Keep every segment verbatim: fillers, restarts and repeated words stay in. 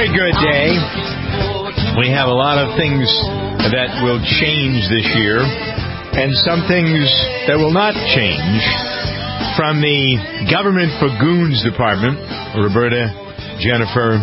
very good day. We have a lot of things that will change this year, and some things that will not change. From the Government for Goons Department, Roberta, Jennifer,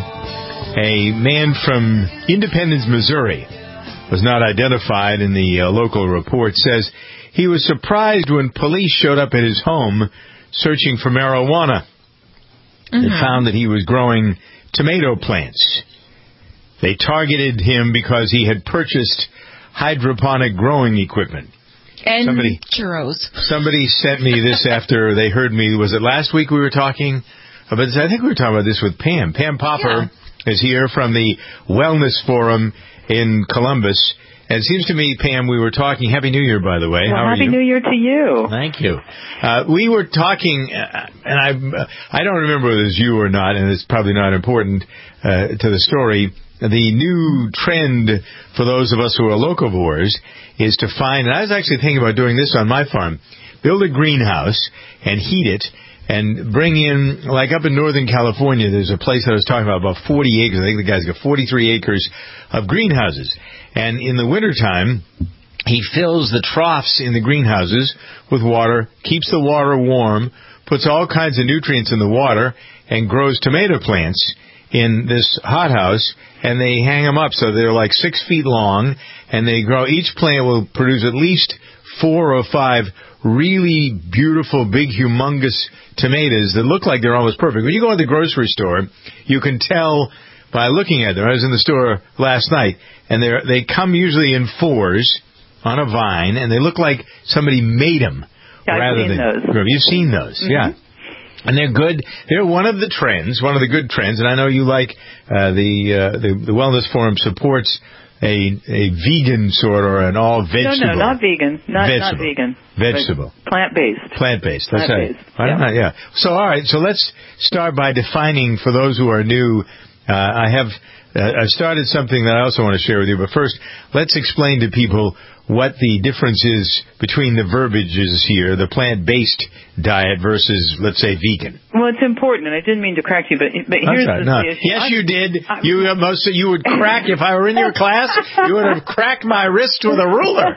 a man from Independence, Missouri, was not identified in the uh, local report, says he was surprised when police showed up at his home searching for marijuana. Mm-hmm. They found that he was growing tomato plants. They targeted him because he had purchased hydroponic growing equipment. And somebody, churros. Somebody sent me this after they heard me. Was it last week we were talking about this? I think we were talking about this with Pam. Pam Popper yeah. is here from the Wellness Forum in Columbus. And it seems to me, Pam, we were talking. Happy New Year, by the way. Well, How are Happy you? New Year to you. Thank you. Uh, we were talking, uh, and I I don't remember whether it was you or not, and it's probably not important uh, to the story. The new trend for those of us who are locavores is to find, and I was actually thinking about doing this on my farm, build a greenhouse and heat it and bring in, like up in Northern California, there's a place that I was talking about, about forty acres. I think the guy's got forty-three acres of greenhouses. And in the wintertime, he fills the troughs in the greenhouses with water, keeps the water warm, puts all kinds of nutrients in the water, and grows tomato plants in this hothouse, and they hang them up so they're like six feet long, and they grow. Each plant will produce at least four or five really beautiful, big, humongous tomatoes that look like they're almost perfect. When you go to the grocery store, you can tell by looking at them. I was in the store last night, and they they come usually in fours on a vine, and they look like somebody made them. Yeah, rather I've seen than, those. You've seen those, mm-hmm. yeah. And they're good. They're one of the trends, one of the good trends. And I know you like uh, the, uh, the the Wellness Forum supports a a vegan sort or an all vegetable. No, no, not vegan, not vegetable. not vegan. Vegetable. Plant based. Plant based. That's Plant-based. right. Why yeah. not? Yeah. So all right. So let's start by defining for those who are new. Uh, I have uh, I started something that I also want to share with you. But first, let's explain to people what the difference is between the verbiages here, the plant-based diet versus, let's say, vegan. Well, it's important, and I didn't mean to crack you, but but here's right. the, no. the issue. Yes, I'm, you did. I'm, you most you would crack if I were in your class. You would have cracked my wrist with a ruler.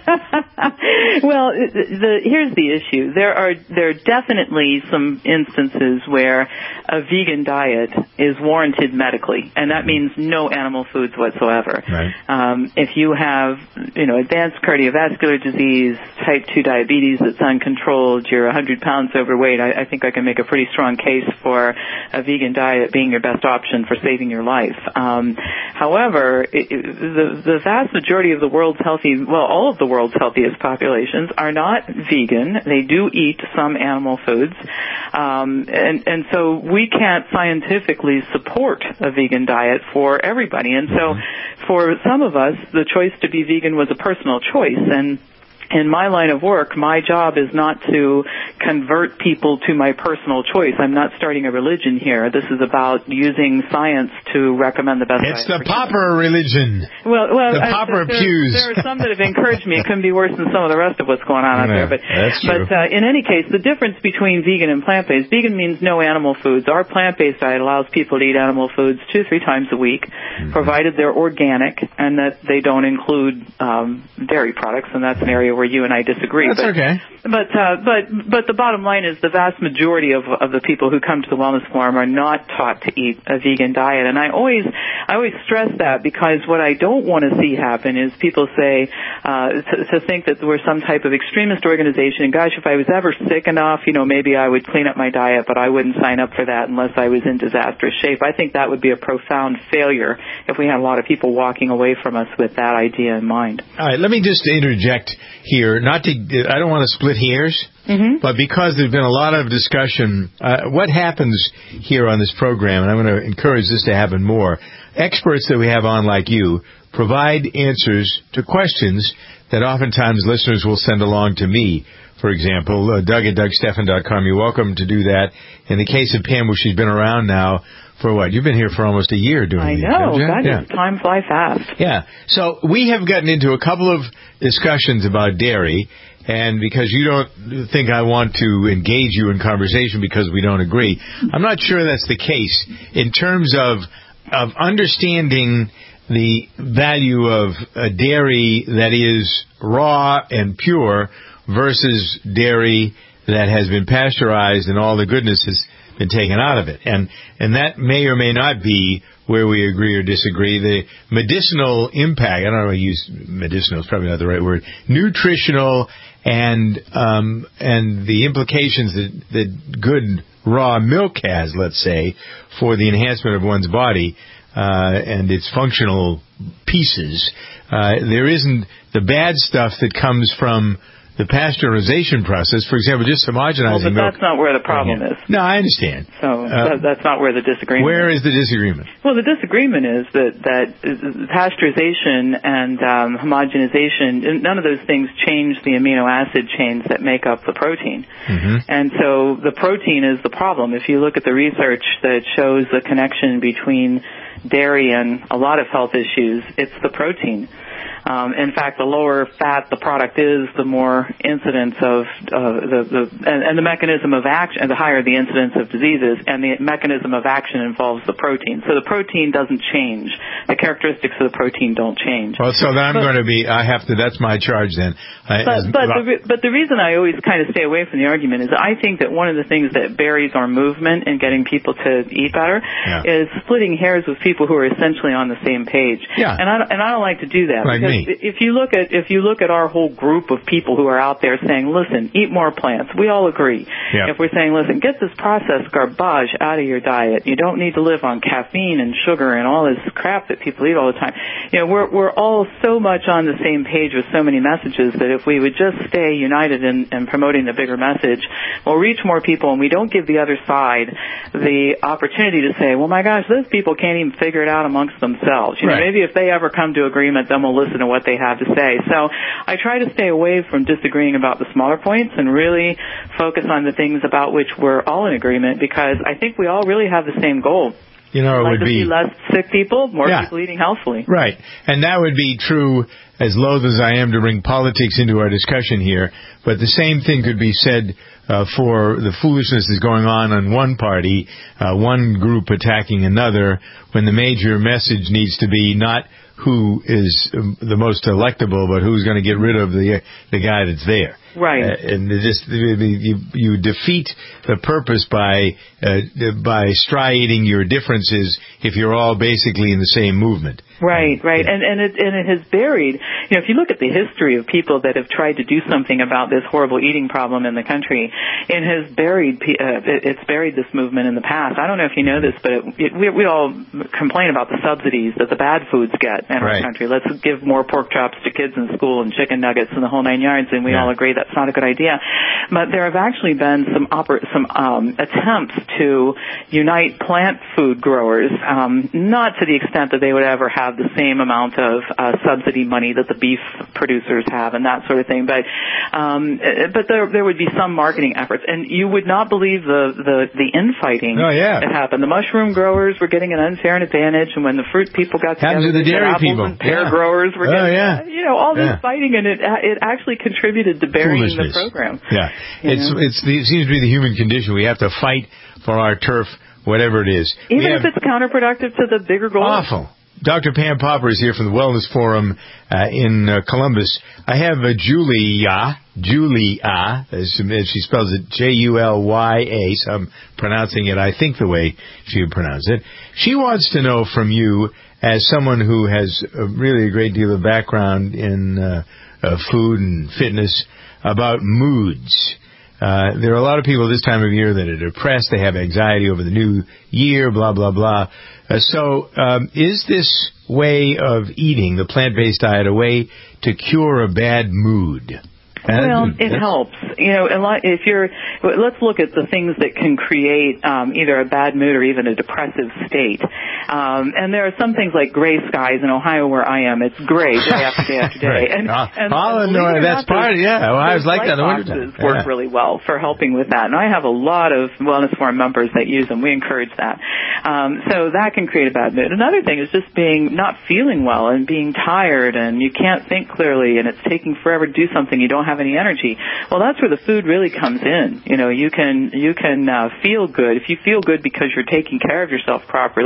Well, the, the, here's the issue. There are there are definitely some instances where a vegan diet is warranted medically, and that means no animal foods whatsoever. Right. Um, if you have, you know, advanced cardiovascular disease, type two diabetes that's uncontrolled, you're one hundred pounds overweight, I, I think I can make a pretty strong case for a vegan diet being your best option for saving your life. Um, however, it, it, the, the vast majority of the world's healthy, well, all of the world's healthiest populations are not vegan. They do eat some animal foods. Um, and, and so we can't scientifically support a vegan diet for everybody. And so for some of us, the choice to be vegan was a personal choice. And in my line of work, my job is not to convert people to my personal choice. I'm not starting a religion here. This is about using science to recommend the best. It's the pauper religion. Well, well, the I, pauper there, pews. There are some that have encouraged me. It couldn't be worse than some of the rest of what's going on out yeah, there. But, that's true. but uh, in any case, the difference between vegan and plant-based, vegan means no animal foods. Our plant-based diet allows people to eat animal foods two or three times a week, mm-hmm. provided they're organic and that they don't include um, dairy products, and that's an area where you and I disagree. That's but, okay. But uh, but but the bottom line is the vast majority of of the people who come to the Wellness Forum are not taught to eat a vegan diet, and I always I always stress that because what I don't want to see happen is people say uh, to, to think that we're some type of extremist organization. And gosh, if I was ever sick enough, you know, maybe I would clean up my diet, but I wouldn't sign up for that unless I was in disastrous shape. I think that would be a profound failure if we had a lot of people walking away from us with that idea in mind. All right, let me just interject here. Not to, I don't want to split hairs, mm-hmm. but because there's been a lot of discussion, uh, what happens here on this program, and I'm going to encourage this to happen more, experts that we have on like you provide answers to questions that oftentimes listeners will send along to me. For example, uh, Doug at Doug Stephan dot com, you're welcome to do that. In the case of Pam, where she's been around now for what? You've been here for almost a year doing I these. know. God, yeah. time flies fast. Yeah. So we have gotten into a couple of discussions about dairy, and because you don't think I want to engage you in conversation because we don't agree, I'm not sure that's the case in terms of of understanding the value of a dairy that is raw and pure versus dairy that has been pasteurized and all the goodness has been taken out of it. And and that may or may not be where we agree or disagree. The medicinal impact, I don't know if I use medicinal, is probably not the right word, nutritional and um, and the implications that, that good raw milk has, let's say, for the enhancement of one's body uh, and its functional pieces. Uh, there isn't the bad stuff that comes from the pasteurization process, for example, just homogenizing well, but milk. That's not where the problem is. No, I understand. So uh, that, that's not where the disagreement where is. is the disagreement? Well, the disagreement is that, that pasteurization and um, homogenization, none of those things change the amino acid chains that make up the protein. Mm-hmm. And so the protein is the problem. If you look at the research that shows the connection between dairy and a lot of health issues, it's the protein. Um, in fact, the lower fat the product is, the more incidence of uh, the, the and, and the mechanism of action, and the higher the incidence of diseases, and the mechanism of action involves the protein. So the protein doesn't change. The characteristics of the protein don't change. Well, so then I'm but, going to be, I have to, that's my charge then. I, but as, but, the, but the reason I always kind of stay away from the argument is I think that one of the things that buries our movement in getting people to eat better yeah. is splitting hairs with people who are essentially on the same page. Yeah. And I, and I don't like to do that. Like because me. If you look at if you look at our whole group of people who are out there saying, "Listen, eat more plants," we all agree. Yeah. If we're saying, "Listen, get this processed garbage out of your diet. You don't need to live on caffeine and sugar and all this crap that people eat all the time." You know, we're we're all so much on the same page with so many messages that if we would just stay united in, in promoting the bigger message, we'll reach more people, and we don't give the other side the opportunity to say, "Well, my gosh, those people can't even figure it out amongst themselves." You know, right. maybe if they ever come to agreement, then we'll listen to what they have to say. So I try to stay away from disagreeing about the smaller points and really focus on the things about which we're all in agreement, because I think we all really have the same goal. You know, it like would to be see less sick people, more yeah. people eating healthfully. Right. And that would be true, as loath as I am to bring politics into our discussion here, but the same thing could be said uh, for the foolishness that's going on in one party, uh, one group attacking another, when the major message needs to be not who is um, the most electable, but who's going to get rid of the the guy that's there. Right. Uh, and just you, you defeat the purpose by uh, by striating your differences if you're all basically in the same movement. Right, right, yeah. and and it and it has buried. You know, if you look at the history of people that have tried to do something about this horrible eating problem in the country, it has buried. Uh, it, it's buried this movement in the past. I don't know if you know this, but it, it, we we all complain about the subsidies that the bad foods get in right. our country. Let's give more pork chops to kids in school and chicken nuggets and the whole nine yards, and we yeah. all agree that's not a good idea. But there have actually been some oper- some um, attempts to unite plant food growers, um, not to the extent that they would ever have the same amount of uh, subsidy money that the beef producers have and that sort of thing. But um, but there there would be some marketing efforts, and you would not believe the the, the infighting oh, yeah. that happened. The mushroom growers were getting an unfair advantage, and when the fruit people got together, to the dairy apples people. and pear yeah. growers were oh, getting yeah. you know all this yeah. fighting, and it it actually contributed to burying the program. Yeah, it's know? it's the, it seems to be the human condition. We have to fight for our turf, whatever it is. Even we if it's counterproductive to the bigger goal. Awful. Doctor Pam Popper is here from the Wellness Forum uh, in uh, Columbus. I have uh, Julia, Julia, as, as she spells it, J U L Y A, so I'm pronouncing it, I think, the way she would pronounce it. She wants to know from you, as someone who has a really a great deal of background in uh, uh, food and fitness, about moods. Uh, there are a lot of people this time of year that are depressed. They have anxiety over the new year, blah, blah, blah. Uh, so um, is this way of eating, the plant-based diet, a way to cure a bad mood? Well, it helps. You know, if you're, let's look at the things that can create um, either a bad mood or even a depressive state. Um, and there are some things like gray skies in Ohio where I am. It's gray day after day after day. right. And, uh, and, and and that's part of it. Yeah, well, I was like that in the wintertime. Work yeah. really well for helping with that. And I have a lot of Wellness Forum members that use them. We encourage that. Um, so that can create a bad mood. Another thing is just being not feeling well and being tired and you can't think clearly and it's taking forever to do something. You don't have any energy. Well, that's where the food really comes in. You know, you can you can uh, feel good. If you feel good because you're taking care of yourself properly,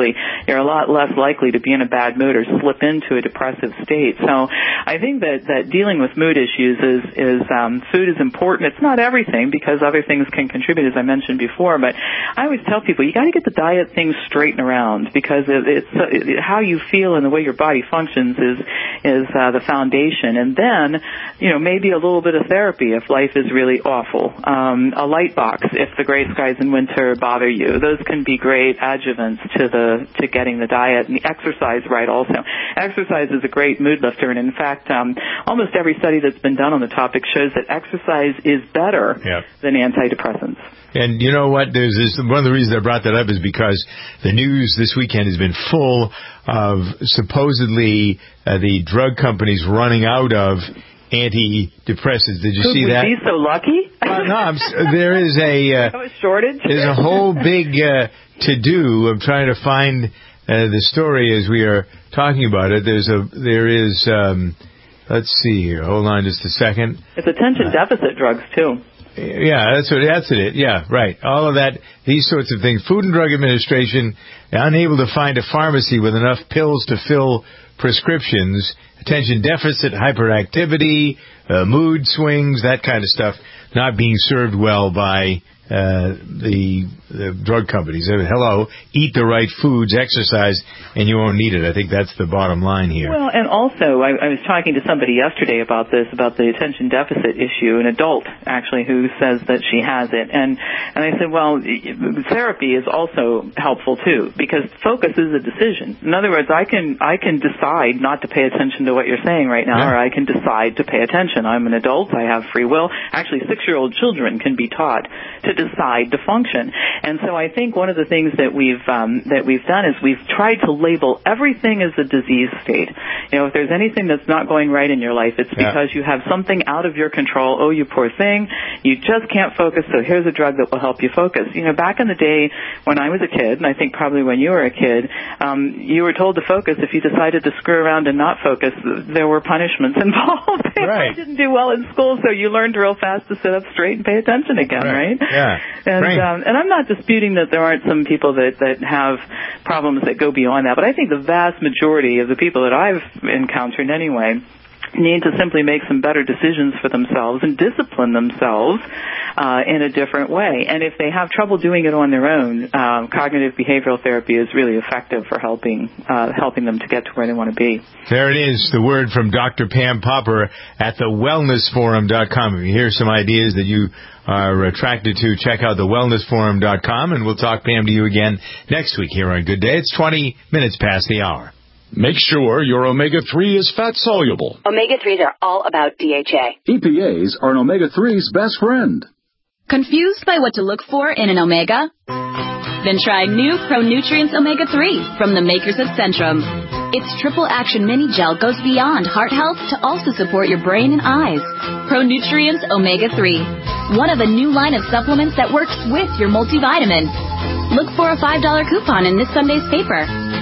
you're a lot less likely to be in a bad mood or slip into a depressive state. So I think that, that dealing with mood issues is, is um, food is important. It's not everything because other things can contribute, as I mentioned before, but I always tell people you got to get the diet thing straightened around because it, it's it, how you feel and the way your body functions is is uh, the foundation. And then, you know, maybe a little bit of therapy if life is really awful. Um, a light box if the gray skies in winter bother you. Those can be great adjuvants to the to getting the diet. And the exercise right also. Exercise is a great mood lifter, and in fact, um, almost every study that's been done on the topic shows that exercise is better yep. than antidepressants. And you know what? There's this, one of the reasons I brought that up is because the news this weekend has been full of supposedly uh, the drug companies running out of antidepressants. Did you Could see we that? Be so lucky? Well, no, I'm, there is a, uh, a shortage. There's a whole big uh, to do. I'm trying to find uh, the story as we are talking about it. There's a there is. Um, let's see here. Hold on just a second. It's attention deficit drugs too. Yeah, that's what that's it. Yeah, right. All of that, these sorts of things. Food and Drug Administration unable to find a pharmacy with enough pills to fill prescriptions. Attention deficit, hyperactivity, uh, mood swings, that kind of stuff, not being served well by uh, the, the drug companies. Uh, hello, eat the right foods, exercise, and you won't need it. I think that's the bottom line here. Well, and also, I, I was talking to somebody yesterday about this, about the attention deficit issue, an adult, actually, who says that she has it. And, and I said, well, therapy is also helpful, too, because focus is a decision. In other words, I can, I can decide not to pay attention to what you're saying right now, yeah. or I can decide to pay attention. I'm an adult. I have free will. Actually, six-year-old children can be taught to decide to function. And so I think one of the things that we've um, that we've done is we've tried to label everything as a disease state. You know, if there's anything that's not going right in your life, it's yeah. because you have something out of your control. Oh, you poor thing. You just can't focus, so here's a drug that will help you focus. You know, back in the day when I was a kid, and I think probably when you were a kid, um, you were told to focus. If you decided to screw around and not focus, there were punishments involved. Right. You didn't do well in school, so you learned real fast to sit up straight and pay attention again, right? right? Yeah. And, um, and I'm not disputing that there aren't some people that, that have problems that go beyond that, but I think the vast majority of the people that I've encountered anyway need to simply make some better decisions for themselves and discipline themselves uh, in a different way. And if they have trouble doing it on their own, um, cognitive behavioral therapy is really effective for helping uh, helping them to get to where they want to be. There it is, the word from Doctor Pam Popper at the wellness forum dot com. If you hear some ideas that you are attracted to, check out the wellness forum dot com, and we'll talk, Pam, to you again next week here on Good Day. It's twenty minutes past the hour. Make sure your omega three is fat-soluble. omega threes are all about D H A. E P As are an omega three's best friend. Confused by what to look for in an omega? Then try new ProNutrients omega three from the makers of Centrum. Its triple action mini gel goes beyond heart health to also support your brain and eyes. ProNutrients omega three, one of a new line of supplements that works with your multivitamin. Look for a five dollar coupon in this Sunday's paper.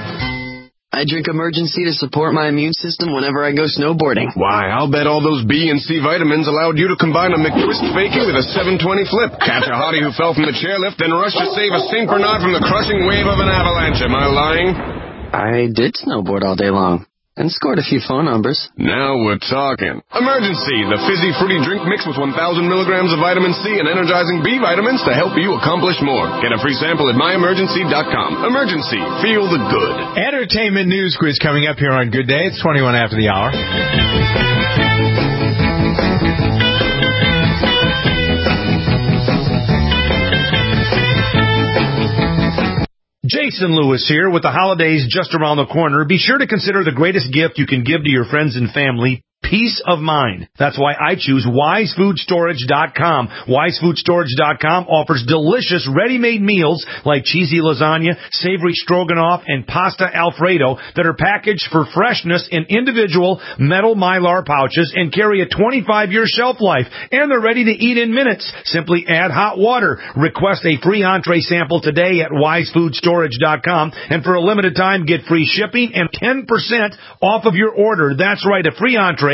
I drink Emergency to support my immune system whenever I go snowboarding. Why, I'll bet all those B and C vitamins allowed you to combine a McTwist fakie with a seven twenty flip. Catch a hottie who fell from the chairlift, then rush to save a Saint Bernard from the crushing wave of an avalanche. Am I lying? I did snowboard all day long. And scored a few phone numbers. Now we're talking. Emergency, the fizzy fruity drink mixed with one thousand milligrams of vitamin C and energizing B vitamins to help you accomplish more. Get a free sample at my emergency dot com. Emergency, feel the good. Entertainment news quiz coming up here on Good Day. It's twenty-one after the hour. Jason Lewis here with the holidays just around the corner. Be sure to consider the greatest gift you can give to your friends and family. Peace of mind. That's why I choose wise food storage dot com. wise food storage dot com offers delicious ready-made meals like cheesy lasagna, savory stroganoff, and pasta alfredo that are packaged for freshness in individual metal Mylar pouches and carry a twenty-five year shelf life. And they're ready to eat in minutes. Simply add hot water. Request a free entree sample today at wise food storage dot com. And for a limited time, get free shipping and ten percent off of your order. That's right, a free entree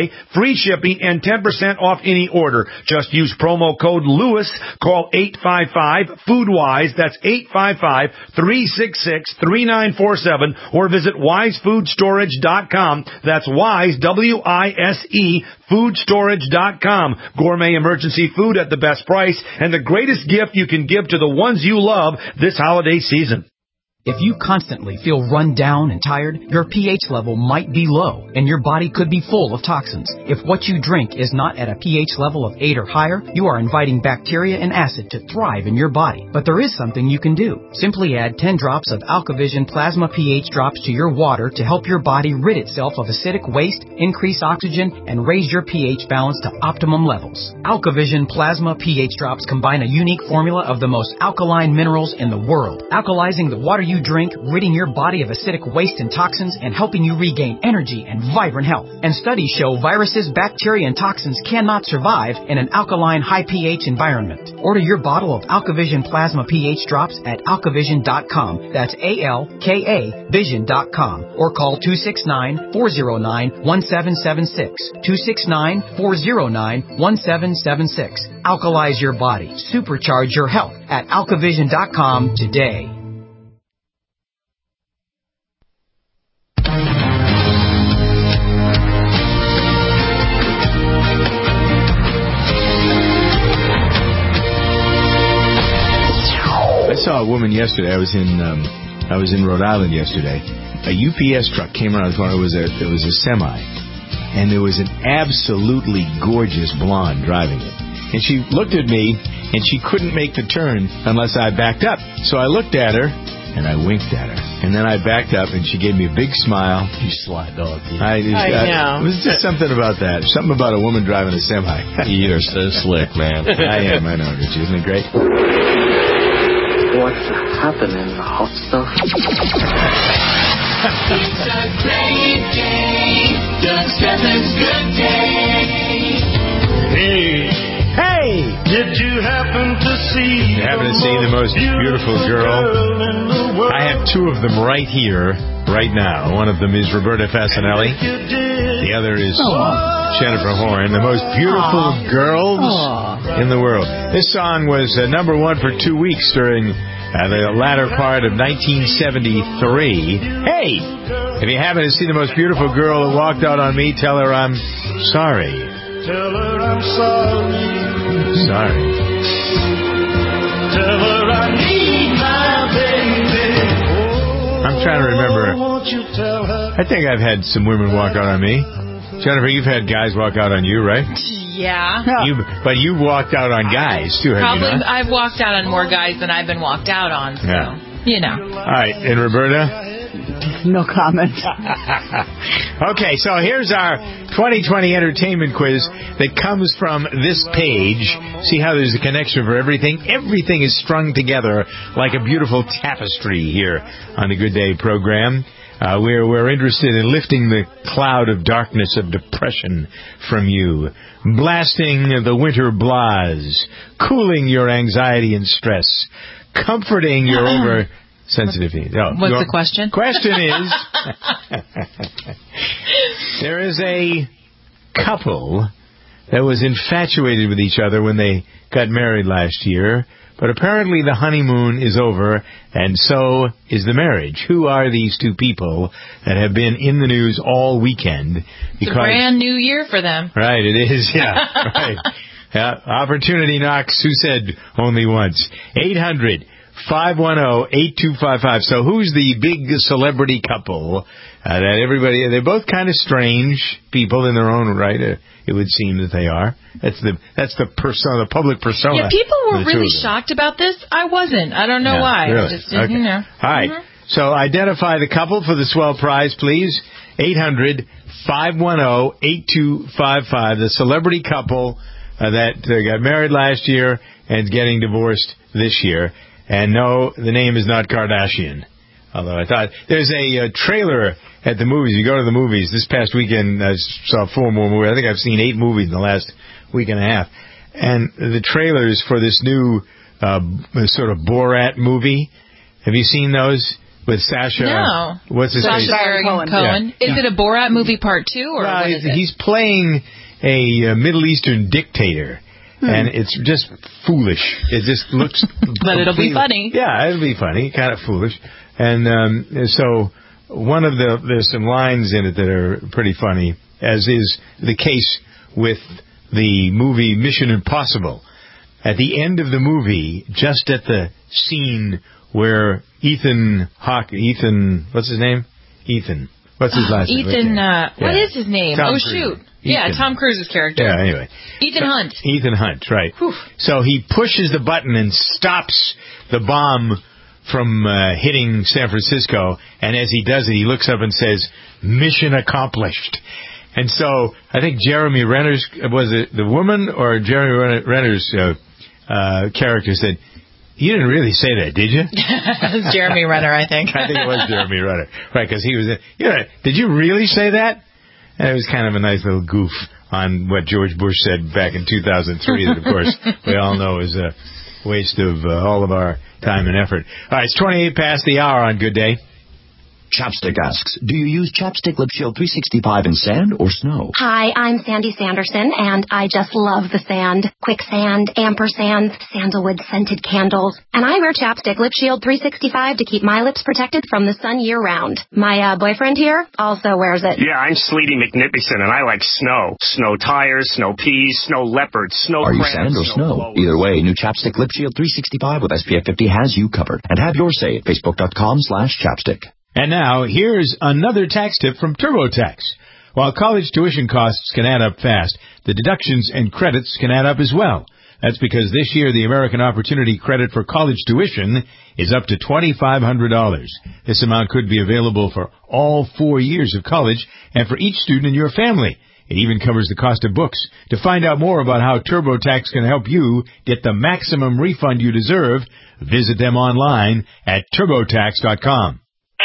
display, free shipping, and ten percent off any order. Just use promo code Lewis. Call eight five five, food wise. That's eight five five, three six six, three nine four seven. Or visit wise food storage dot com. That's Wise, W I S E, food storage dot com. Gourmet emergency food at the best price and the greatest gift you can give to the ones you love this holiday season. If you constantly feel run down and tired, your pH level might be low, and your body could be full of toxins. If what you drink is not at a pH level of eight or higher, you are inviting bacteria and acid to thrive in your body. But there is something you can do. Simply add ten drops of AlkaVision Plasma pH drops to your water to help your body rid itself of acidic waste, increase oxygen, and raise your pH balance to optimum levels. AlkaVision Plasma pH drops combine a unique formula of the most alkaline minerals in the world, alkalizing the water you you drink, ridding your body of acidic waste and toxins, and helping you regain energy and vibrant health. And studies show viruses, bacteria, and toxins cannot survive in an alkaline, high pH environment. Order your bottle of AlkaVision Plasma pH drops at alkavision dot com. That's A L K A vision dot com. Or call two six nine, four zero nine, one seven seven six. two six nine, four zero nine, one seven seven six. Alkalize your body. Supercharge your health at alkavision dot com today. I saw a woman yesterday. I was in um, I was in Rhode Island yesterday. A U P S truck came around the corner. It was a it was a semi, and there was an absolutely gorgeous blonde driving it. And she looked at me, and she couldn't make the turn unless I backed up. So I looked at her, and I winked at her, and then I backed up, and she gave me a big smile. You sly dog. You. I, just, I know. I, it was just something about that. Something about a woman driving a semi. You're so slick, man. I am. I know, Richie. Isn't it great? What's happening, hot stuff? It's a great day. Doug Steffens' good day. Hey. Hey! Did you happen to see You happen to see the most beautiful girl? I have two of them right here, right now. One of them is Roberta Fasanelli. The other is Aww. Jennifer Horn, the most beautiful Aww. girls Aww. in the world. This song was uh, number one for two weeks during uh, the latter part of nineteen seventy-three. Hey! If you happen to see the most beautiful girl that walked out on me, tell her I'm sorry. Tell her I'm sorry. Sorry. Tell her I need my baby. Oh, I'm trying to remember. won't you tell her? I think I've had some women walk out on me. Jennifer, you've had guys walk out on you, right? Yeah. You, but you walked out on guys, too, have Probably, you not? I've walked out on more guys than I've been walked out on, so, Yeah. you know. All right, and Roberta? No comment. Okay, so here's our twenty twenty entertainment quiz that comes from this page. See how there's a connection for everything? Everything is strung together like a beautiful tapestry here on the Good Day program. Uh, we're, we're interested in lifting the cloud of darkness of depression from you, blasting the winter blahs, cooling your anxiety and stress, comforting your over... sensitivity. No, What's your the question? Question is, there is a couple that was infatuated with each other when they got married last year, but apparently the honeymoon is over, and so is the marriage. Who are these two people that have been in the news all weekend? It's a brand new year for them. Right, it is, yeah. Right. Yeah, opportunity knocks. Who said only once? eight hundred five one zero, eight two five five. So who's the big celebrity couple uh, that everybody, they're both kind of strange people in their own right, uh, it would seem that they are. That's the that's the persona, the public persona. Yeah, people were really shocked about this. I wasn't. I don't know yeah, why. Really? I just didn't, okay. you know. All right. Mm-hmm. So identify the couple for the swell prize, please. eight hundred five one zero, eight two five five. The celebrity couple uh, that uh, got married last year and getting divorced this year. And no, the name is not Kardashian. Although I thought there's a uh, trailer at the movies. You go to the movies. This past weekend, I saw four more movies. I think I've seen eight movies in the last week and a half. And the trailers for this new uh, sort of Borat movie, have you seen those? with Sacha. No. What's his Sacha name? Baron Cohen. Cohen. Yeah. Is yeah. it a Borat movie part two, or no, what is it? He's playing a uh, Middle Eastern dictator. Hmm. And it's just foolish. It just looks... But it'll be funny. Yeah, it'll be funny. Kind of foolish. And um, so one of the... There's some lines in it that are pretty funny, as is the case with the movie Mission Impossible. At the end of the movie, just at the scene where Ethan Hawke... Ethan... What's his name? Ethan. What's his last name? Ethan... Uh, yeah. What is his name? Tom oh, Cruise. shoot. Ethan. Yeah, Tom Cruise's character. Yeah, anyway. Ethan so, Hunt. Ethan Hunt, right. Whew. So he pushes the button and stops the bomb from uh, hitting San Francisco, and as he does it, he looks up and says, "Mission accomplished." And so I think Jeremy Renner's, was it the woman or Jeremy Renner's uh, uh, character said, "You didn't really say that, did you?" It was Jeremy Renner, I think. I think it was Jeremy Renner. Right, because he was, yeah, did you really say that? And it was kind of a nice little goof on what George Bush said back in two thousand three that, of course, we all know is a waste of uh, all of our time and effort. All right, it's twenty-eight past the hour on Good Day. Chapstick asks, do you use Chapstick Lip Shield three sixty-five in sand or snow? Hi, I'm Sandy Sanderson, and I just love the sand. Quicksand, ampersand, sandalwood scented candles. And I wear Chapstick Lip Shield three sixty-five to keep my lips protected from the sun year-round. My uh, boyfriend here also wears it. Yeah, I'm Sleety McNippison, and I like snow. Snow tires, snow peas, snow leopards, snow Are you crabs, sand or snow? snow? Either way, new Chapstick Lip Shield three sixty-five with S P F fifty has you covered. And have your say at facebook.com slash chapstick. And now, here's another tax tip from TurboTax. While college tuition costs can add up fast, the deductions and credits can add up as well. That's because this year the American Opportunity Credit for college tuition is up to twenty-five hundred dollars. This amount could be available for all four years of college and for each student in your family. It even covers the cost of books. To find out more about how TurboTax can help you get the maximum refund you deserve, visit them online at turbotax dot com.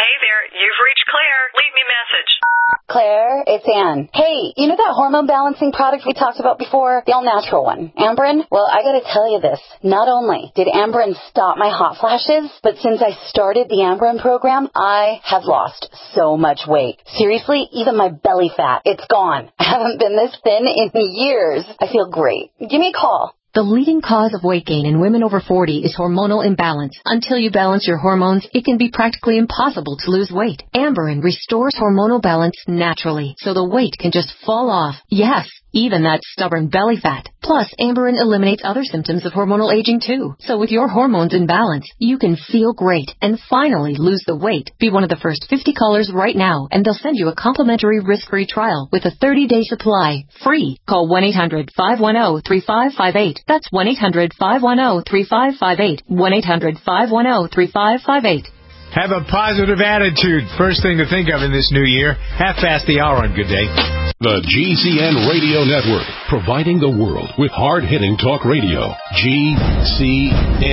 Claire, it's Ann. Hey, you know that hormone balancing product we talked about before? The all-natural one. Amberen? Well, I gotta tell you this. Not only did Amberen stop my hot flashes, but since I started the Amberen program, I have lost so much weight. Seriously, even my belly fat, it's gone. I haven't been this thin in years. I feel great. Give me a call. The leading cause of weight gain in women over forty is hormonal imbalance. Until you balance your hormones, it can be practically impossible to lose weight. Amberen restores hormonal balance naturally, so the weight can just fall off. Yes, even that stubborn belly fat. Plus, Amberen eliminates other symptoms of hormonal aging too. So with your hormones in balance, you can feel great and finally lose the weight. Be one of the first fifty callers right now, and they'll send you a complimentary risk-free trial with a thirty-day supply. Free. Call one eight hundred five one zero three five five eight. That's one eight hundred five one zero three five five eight. one eight hundred five one zero three five five eight. Have a positive attitude. First thing to think of in this new year. Half past the hour on Good Day. The G C N Radio Network, providing the world with hard-hitting talk radio. G C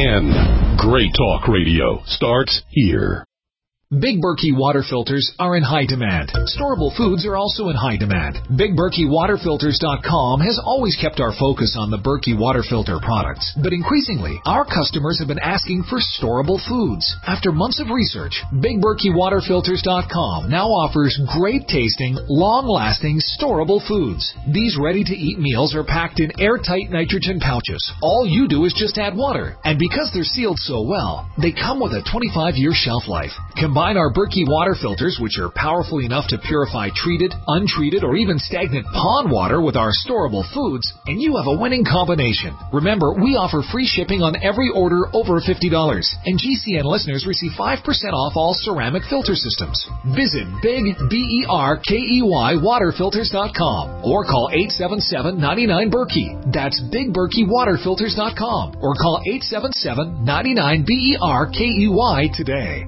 N. Great talk radio starts here. Big Berkey water filters are in high demand. Storable foods are also in high demand. Big Berkey Water Filters dot com has always kept our focus on the Berkey water filter products. But increasingly, our customers have been asking for storable foods. After months of research, Big Berkey Water Filters dot com now offers great-tasting, long-lasting, storable foods. These ready-to-eat meals are packed in airtight nitrogen pouches. All you do is just add water. And because they're sealed so well, they come with a twenty-five year shelf life. Combine our Berkey water filters, which are powerful enough to purify treated, untreated, or even stagnant pond water with our storable foods, and you have a winning combination. Remember, we offer free shipping on every order over fifty dollars, and G C N listeners receive five percent off all ceramic filter systems. Visit Big B E R K E Y Water Filters dot com or call eight seven seven, nine nine, Berkey. That's Big Berkey Water Filters dot com or call eight seven seven, nine nine, B E R K E Y today.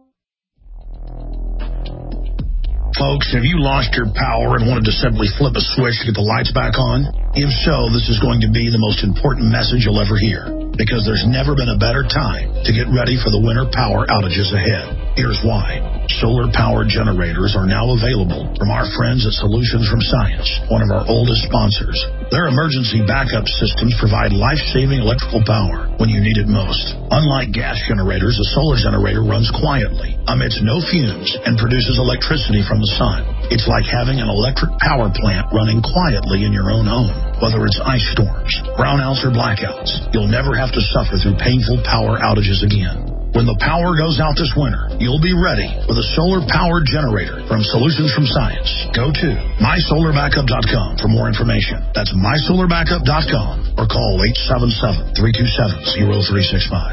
Folks, have you lost your power and wanted to simply flip a switch to get the lights back on? If so, this is going to be the most important message you'll ever hear, because there's never been a better time to get ready for the winter power outages ahead. Here's why. Solar-powered generators are now available from our friends at Solutions from Science, one of our oldest sponsors. Their emergency backup systems provide life-saving electrical power when you need it most. Unlike gas generators, a solar generator runs quietly, emits no fumes, and produces electricity from the sun. It's like having an electric power plant running quietly in your own home. Whether it's ice storms, brownouts, or blackouts, you'll never have to suffer through painful power outages again. When the power goes out this winter, you'll be ready with a solar-powered generator from Solutions from Science. Go to my solar backup dot com for more information. That's my solar backup dot com or call eight seven seven, three two seven, zero three six five.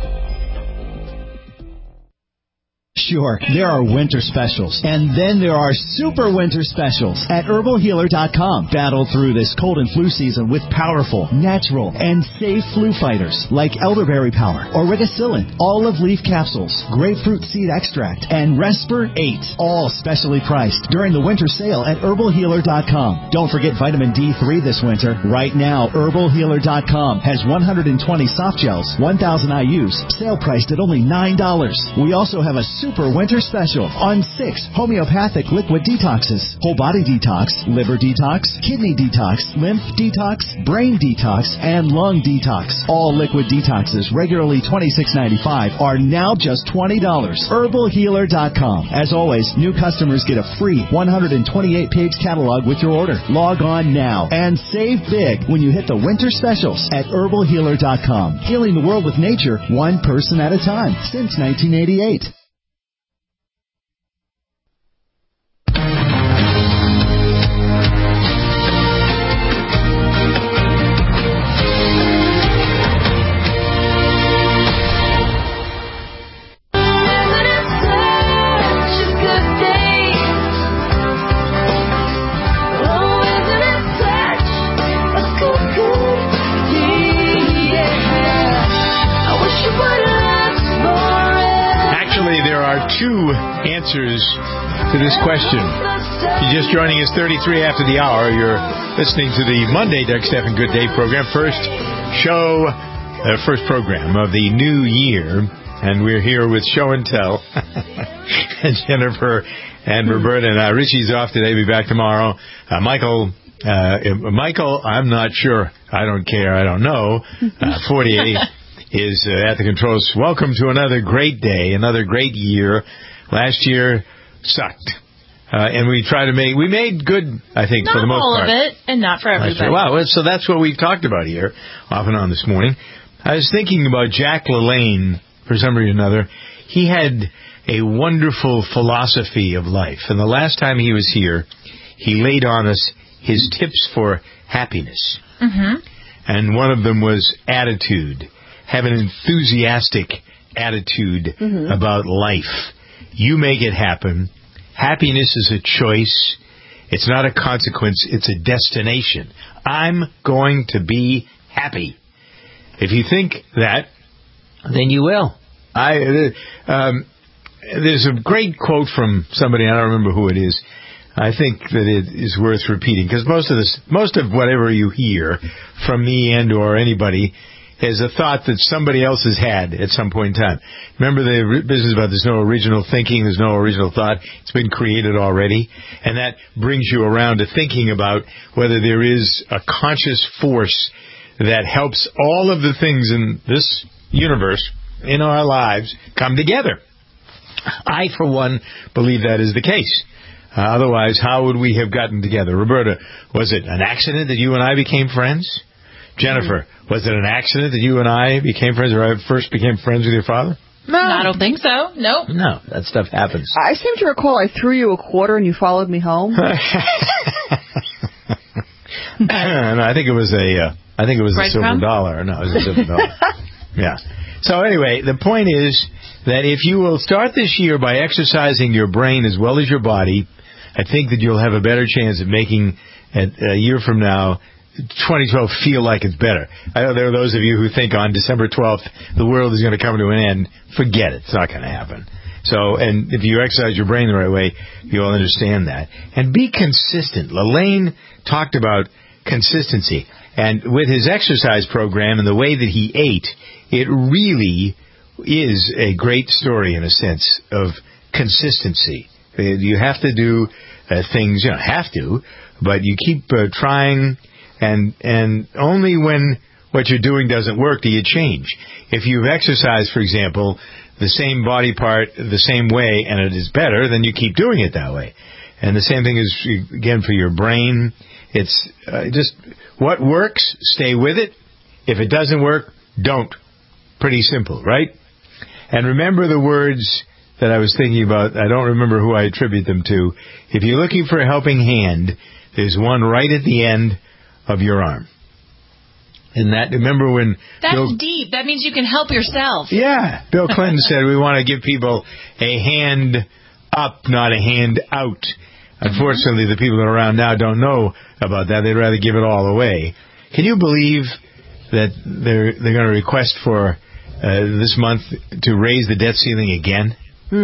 Sure, there are winter specials, and then there are super winter specials at herbal healer dot com. Battle through this cold and flu season with powerful, natural, and safe flu fighters like elderberry power, origicillin, olive leaf capsules, grapefruit seed extract, and Resper eight, all specially priced during the winter sale at herbal healer dot com. Don't forget vitamin D three this winter. Right now, herbal healer dot com has one hundred twenty soft gels, one thousand I U's, sale priced at only nine dollars. We also have a super winter special on six homeopathic liquid detoxes: whole body detox, liver detox, kidney detox, lymph detox, brain detox, and lung detox. All liquid detoxes, regularly twenty-six ninety-five, are now just twenty dollars. herbal healer dot com. As always, new customers get a free one hundred twenty-eight page catalog with your order. Log on now and save big when you hit the winter specials at herbal healer dot com. Healing the world with nature, one person at a time, since nineteen eighty-eight. Two answers to this question. If you're just joining us thirty-three after the hour, you're listening to the Monday Doug Stephan Good Day program, first show, uh, first program of the new year, and we're here with Show and Tell, and Jennifer and Roberta, and uh, Richie's off today, be back tomorrow. Uh, Michael, uh, Michael, I'm not sure, I don't care, I don't know, uh, forty-eight. Is uh, at the controls. Welcome to another great day, another great year. Last year sucked, uh, and we tried to make we made good, I think, not for the most all part. Not all of it, and not for everybody. Wow, so that's what we've talked about here, off and on this morning. I was thinking about Jack LaLanne for some reason or another. He had a wonderful philosophy of life, and the last time he was here, he laid on us his tips for happiness, mm-hmm. and one of them was attitude. Have an enthusiastic attitude mm-hmm. about life. You make it happen. Happiness is a choice. It's not a consequence. It's a destination. I'm going to be happy. If you think that, then you will. I uh, um, there's a great quote from somebody, I don't remember who it is. I think that it is worth repeating, because most of this, most of whatever you hear from me and or anybody is a thought that somebody else has had at some point in time. Remember the business about there's no original thinking, there's no original thought. It's been created already. And that brings you around to thinking about whether there is a conscious force that helps all of the things in this universe, in our lives, come together. I, for one, believe that is the case. Uh, otherwise, how would we have gotten together? Roberta, was it an accident that you and I became friends? Jennifer, was it an accident that you and I became friends, or I first became friends with your father? No. I don't think so. Nope. No, that stuff happens. I seem to recall I threw you a quarter and you followed me home. No, I think it was a, uh, I think it was right a silver from? dollar. No, it was a silver dollar. Yeah. So anyway, the point is that if you will start this year by exercising your brain as well as your body, I think that you'll have a better chance of making a, a year from now twenty twelve feel like it's better. I know there are those of you who think on December twelfth the world is going to come to an end. Forget it. It's not going to happen. So, and if you exercise your brain the right way, you'll understand that. And be consistent. LaLanne talked about consistency. And with his exercise program and the way that he ate, it really is a great story in a sense of consistency. You have to do uh, things, you don't have to, but you keep uh, trying, and and only when what you're doing doesn't work do you change. If you've exercised, for example, the same body part the same way and it is better, then you keep doing it that way. And the same thing is, again, for your brain. It's uh, just what works, stay with it. If it doesn't work, don't. Pretty simple, right? And remember the words that I was thinking about. I don't remember who I attribute them to. If you're looking for a helping hand, there's one right at the end of your arm. And that, remember when... That's Bill, deep. That means you can help yourself. Yeah. Bill Clinton said we want to give people a hand up, not a hand out. Unfortunately, the people that are around now don't know about that. They'd rather give it all away. Can you believe that they're they're going to request for uh, this month to raise the debt ceiling again? Hmm.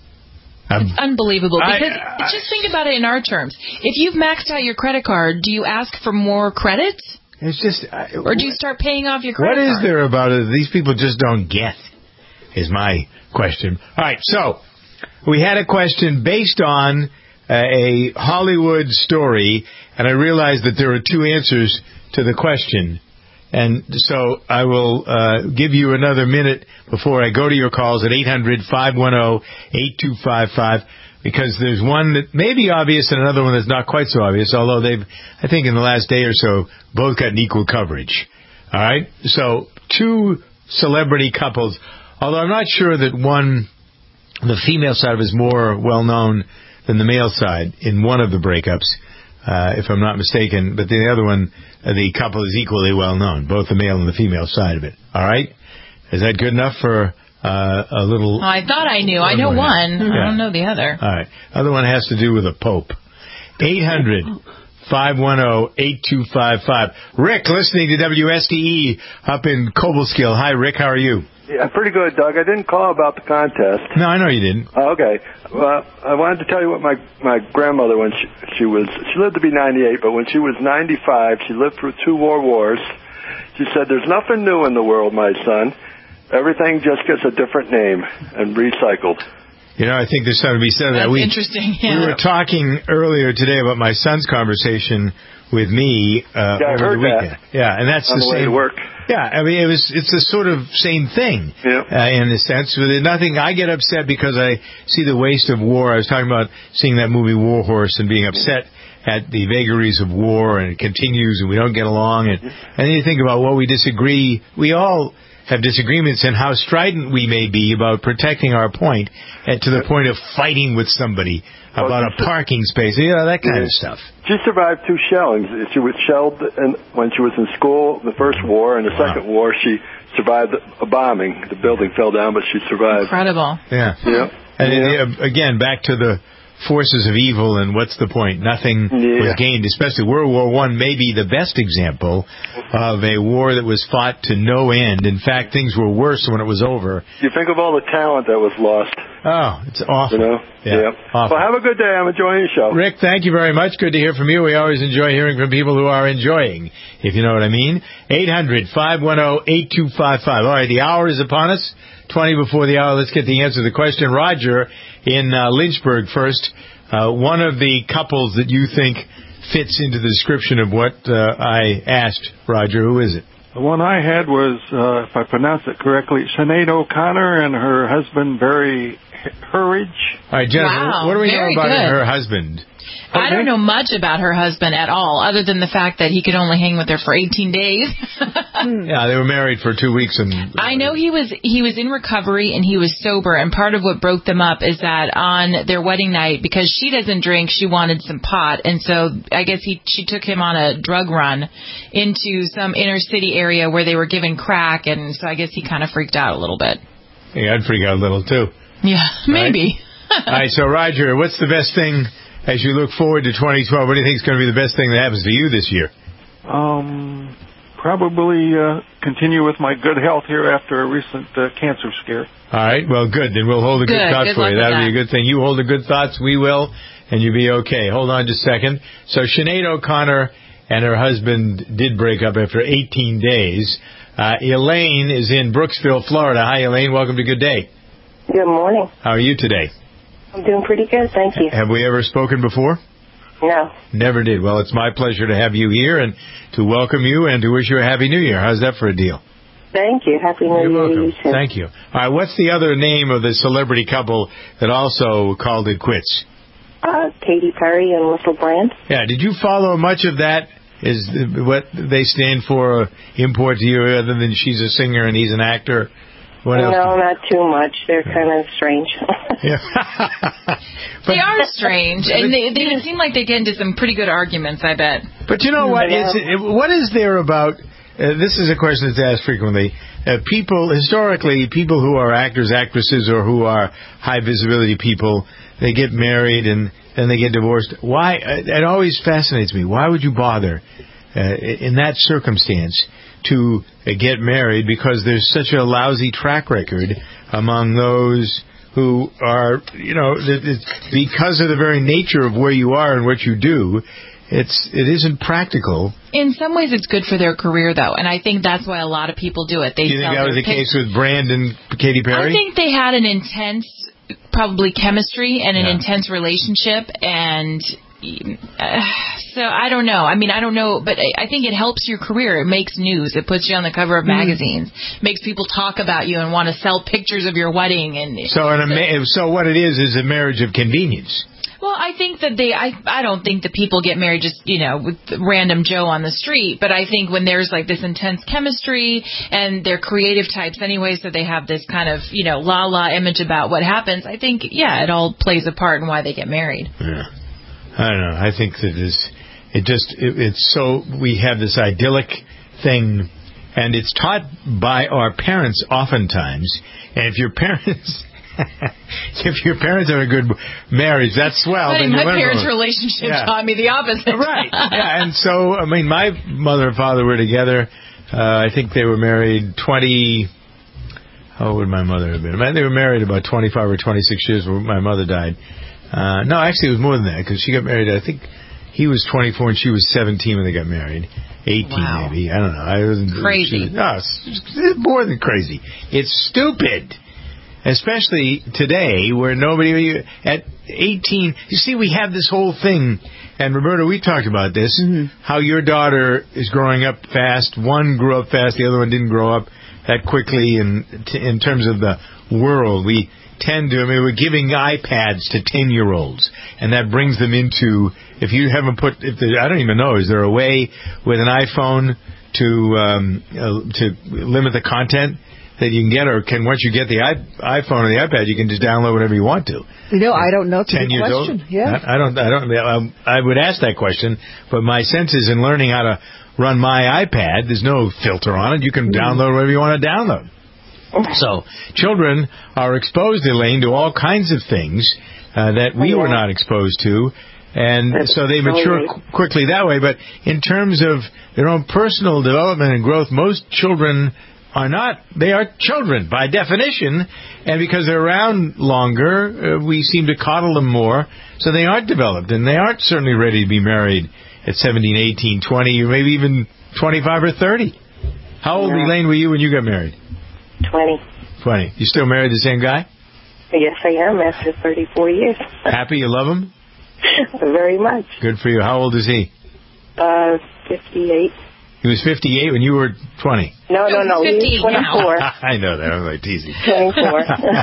Um, It's unbelievable. Because I, I, just think about it in our terms. If you've maxed out your credit card, do you ask for more credit? It's just... I, or do you start paying off your credit What card? is there about it these people just don't get, is my question. All right, so we had a question based on uh, a Hollywood story, and I realized that there are two answers to the question. And so I will uh, give you another minute before I go to your calls at eight hundred, five one zero, eight two five five, because there's one that may be obvious and another one that's not quite so obvious, although they've, I think in the last day or so, both gotten equal coverage. All right? So two celebrity couples, although I'm not sure that one, the female side is more well-known than the male side in one of the breakups. Uh, if I'm not mistaken, but the other one, uh, the couple is equally well known, both the male and the female side of it. All right? Is that good enough for uh, a little... Oh, I thought I knew. I know one. Yeah. I don't know the other. All right. Other one has to do with a pope. eight hundred, five one zero, eight two five five. Rick, listening to W S T E up in Cobleskill. Hi, Rick. How are you? Yeah, pretty good, Doug. I didn't call about the contest. No, I know you didn't. Oh, okay. Well, I wanted to tell you what my my grandmother, when she, she was, she lived to be ninety-eight, but when she was ninety-five, she lived through two world wars. She said, "There's nothing new in the world, my son. Everything just gets a different name and recycled." You know, I think there's something to be said of that. That's we, interesting. Yeah. We were talking earlier today about my son's conversation with me uh, yeah, over I heard the weekend. That. Yeah, and that's On the, the way same. To work. Yeah, I mean, it was. It's the sort of same thing yeah. uh, in a sense. But nothing. I get upset because I see the waste of war. I was talking about seeing that movie War Horse and being upset at the vagaries of war, and it continues, and we don't get along. And, and then you think about what we disagree. We all have disagreements and how strident we may be about protecting our point, and to the point of fighting with somebody about a parking space, you know, that kind of stuff. She survived two shellings. She was shelled in, when she was in school, the first war, and the wow. second war, she survived a bombing. The building fell down, but she survived. Incredible. Yeah. Yeah. And yeah. It, again, back to the forces of evil, and what's the point? Nothing yeah. was gained, especially World War One may be the best example of a war that was fought to no end. In fact, things were worse when it was over. You think of all the talent that was lost. Oh, it's awful. You know? Yeah. yeah. Awful. Well, have a good day. I'm enjoying the show. Rick, thank you very much. Good to hear from you. We always enjoy hearing from people who are enjoying, if you know what I mean. eight hundred, five one zero, eight two five five. All right, the hour is upon us. twenty before the hour. Let's get the answer to the question. Roger in uh, Lynchburg first. Uh, one of the couples that you think fits into the description of what uh, I asked, Roger, who is it? The one I had was, uh, if I pronounce it correctly, Sinead O'Connor and her husband, Barry Hurridge. All right, Jennifer, wow, what do we know about good. her husband? I don't know much about her husband at all, other than the fact that he could only hang with her for eighteen days. Yeah, they were married for two weeks. and I know he was he was in recovery and he was sober, and part of what broke them up is that on their wedding night, because she doesn't drink, she wanted some pot, and so I guess he she took him on a drug run into some inner city area where they were giving crack, and so I guess he kind of freaked out a little bit. Yeah, I'd freak out a little too. Yeah, maybe. Right? All right, so Roger, what's the best thing as you look forward to twenty twelve? What do you think is going to be the best thing that happens to you this year? Um, probably uh, continue with my good health here after a recent uh, cancer scare. All right, well, good. Then we'll hold a good, good thought good for you. That'll that. be a good thing. You hold the good thoughts, we will, and you'll be okay. Hold on just a second. So Sinead O'Connor and her husband did break up after eighteen days. Uh, Elaine is in Brooksville, Florida. Hi, Elaine. Welcome to Good Day. Good morning. How are you today? I'm doing pretty good, thank you. Have we ever spoken before? No. Never did. Well, it's my pleasure to have you here and to welcome you and to wish you a Happy New Year. How's that for a deal? Thank you. Happy New You're Year welcome. to you too. Thank you. All right, what's the other name of the celebrity couple that also called it quits? Uh, Katy Perry and Russell Brand. Yeah, did you follow much of that? Is what they stand for uh, import to you other than she's a singer and he's an actor? What else? No, not too much. They're kind of strange. Yeah. They are strange, and they, they seem like they get into some pretty good arguments, I bet. But you know what? Is it, what is there about... Uh, this is a question that's asked frequently. Uh, people, historically, people who are actors, actresses, or who are high-visibility people, they get married and then they get divorced. Why? Uh, it always fascinates me. Why would you bother uh, in that circumstance to uh, get married? Because there's such a lousy track record among those who are, you know, because of the very nature of where you are and what you do, it's it isn't practical. In some ways, it's good for their career, though, and I think that's why a lot of people do it. They do you think sell that was the pic- case with Brand and Katy Perry? I think they had an intense, probably chemistry and an Yeah. intense relationship, and uh, so I don't know. I mean, I don't know, but I, I think it helps your career. It makes news. It puts you on the cover of magazines. Mm. Makes people talk about you and want to sell pictures of your wedding. And so, an ama- so what it is is a marriage of convenience. Well, I think that they, I, I don't think that people get married just, you know, with random Joe on the street. But I think when there's like this intense chemistry and they're creative types anyway, so they have this kind of, you know, la la image about what happens. I think, yeah, it all plays a part in why they get married. Yeah. I don't know. I think that this, it just, it, it's so, we have this idyllic thing, and it's taught by our parents oftentimes. And if your parents... if your parents are a good marriage, that's swell. I then think you my learn parents' from it. relationship Yeah. taught me the opposite. Right. Yeah, and so, I mean, my mother and father were together. Uh, I think they were married twenty... How old would my mother have been? I mean, they were married about twenty-five or twenty-six years when my mother died. Uh, no, actually, it was more than that, because she got married, I think he was twenty-four and she was seventeen when they got married. eighteen, Wow. maybe. I don't know. I wasn't Crazy. She, no, it's, it's more than crazy. It's stupid. Especially today, where nobody, at eighteen, you see, we have this whole thing, and Roberta, we talked about this, mm-hmm. how your daughter is growing up fast. One grew up fast, the other one didn't grow up that quickly, and t- in terms of the world, we tend to, I mean, we're giving iPads to ten-year-olds, and that brings them into, if you haven't put, if there, I don't even know, is there a way with an iPhone to um, uh, to limit the content that you can get, or can once you get the I- iPhone or the iPad, you can just download whatever you want to? You know, I don't know. It's a Ten good years question. old? Yeah. I, I don't. I don't. Um, I would ask that question, but my sense is in learning how to run my iPad, there's no filter on it. You can mm. download whatever you want to download. So children are exposed, Elaine, to all kinds of things uh, that we yeah. were not exposed to. And That's so they mature right. qu- quickly that way. But in terms of their own personal development and growth, most children are not. They are children by definition. And because they're around longer, uh, we seem to coddle them more. So they aren't developed. And they aren't certainly ready to be married at seventeen, eighteen, twenty, or maybe even twenty-five or thirty. How old, Yeah. Elaine, were you when you got married? twenty. twenty. You still married the same guy? Yes, I am, after thirty-four years. Happy? You love him? Very much. Good for you. How old is he? Uh, fifty-eight. He was fifty-eight when you were twenty. No, no, no. He's twenty-four. I know that. I'm like teasing. twenty-four.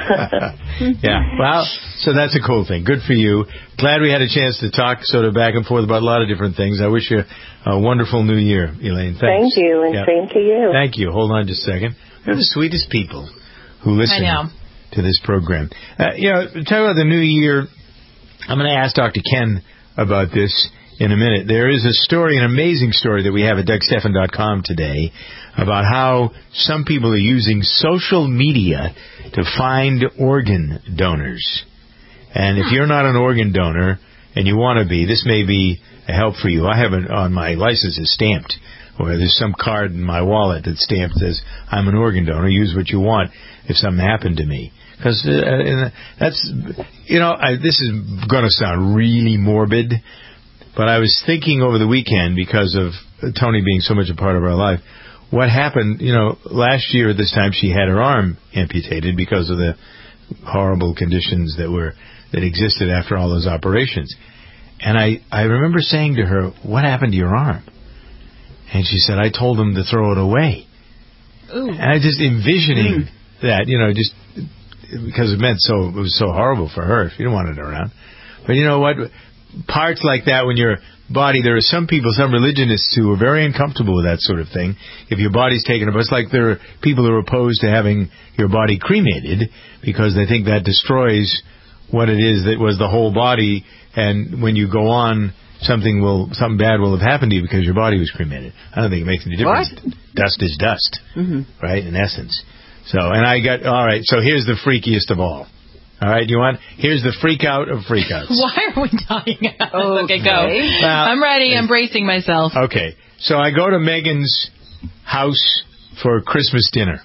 Yeah. Well, so that's a cool thing. Good for you. Glad we had a chance to talk sort of back and forth about a lot of different things. I wish you a wonderful new year, Elaine. Thanks. Thank you, and yeah. same to you. Thank you. Hold on just a second. They're the sweetest people who listen I know. to this program. Uh, you know, talk about the new year. I'm going to ask Doctor Ken about this in a minute. There is a story, an amazing story that we have at Doug Stephan dot com today about how some people are using social media to find organ donors. And if you're not an organ donor and you want to be, this may be a help for you. I have it on my license is stamped, or there's some card in my wallet that's stamped says, I'm an organ donor. Use what you want if something happened to me. Because uh, that's, you know, I, this is going to sound really morbid, but I was thinking over the weekend, because of Tony being so much a part of our life, what happened, you know, last year at this time she had her arm amputated because of the horrible conditions that were that existed after all those operations. And I, I remember saying to her, what happened to your arm? And she said, I told them to throw it away. Ooh. And I just envisioning mm. that, you know, just because it meant so, it was so horrible for her if you didn't want it around. But you know what? Parts like that when your body, there are some people, some religionists who are very uncomfortable with that sort of thing. If your body's taken up, it's like there are people who are opposed to having your body cremated because they think that destroys what it is that was the whole body, and when you go on, something will, something bad will have happened to you because your body was cremated. I don't think it makes any difference. What? Dust is dust, mm-hmm. right? In essence. So, and I got all right. So here's the freakiest of all. All right, you want? Here's the freak out of freakouts. Why are we talking about this? Okay, okay, go. Well, I'm ready. I'm bracing myself. Okay, so I go to Megan's house for Christmas dinner,